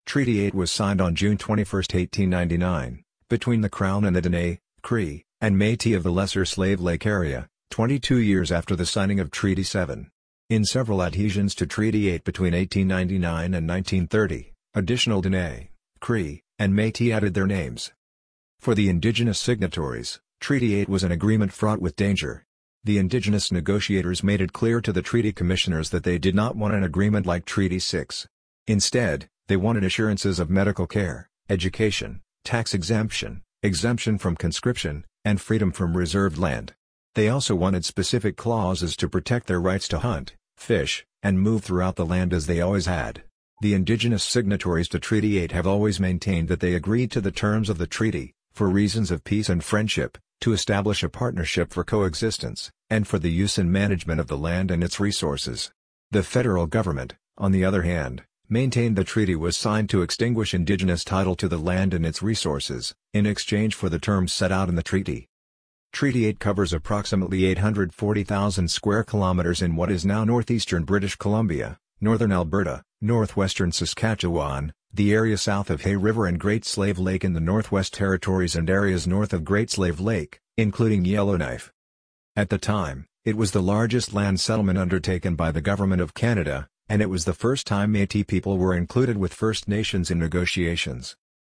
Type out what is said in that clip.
Treaty 8 was signed on June 21, 1899, between the Crown and the Dene, Cree, and Métis of the Lesser Slave Lake area, 22 years after the signing of Treaty 7. In several adhesions to Treaty 8 between 1899 and 1930, additional Dene, Cree, and Métis added their names. For the indigenous signatories, Treaty 8 was an agreement fraught with danger. The indigenous negotiators made it clear to the treaty commissioners that they did not want an agreement like Treaty 6. Instead, they wanted assurances of medical care, education, tax exemption, exemption from conscription, and freedom from reserved land. They also wanted specific clauses to protect their rights to hunt, fish, and move throughout the land as they always had. The indigenous signatories to Treaty 8 have always maintained that they agreed to the terms of the treaty, for reasons of peace and friendship, to establish a partnership for coexistence, and for the use and management of the land and its resources. The federal government, on the other hand, maintained the treaty was signed to extinguish indigenous title to the land and its resources, in exchange for the terms set out in the treaty. Treaty 8 covers approximately 840,000 square kilometers in what is now northeastern British Columbia, northern Alberta, northwestern Saskatchewan, the area south of Hay River and Great Slave Lake in the Northwest Territories and areas north of Great Slave Lake, including Yellowknife. At the time, it was the largest land settlement undertaken by the Government of Canada, and it was the first time Métis people were included with First Nations in negotiations.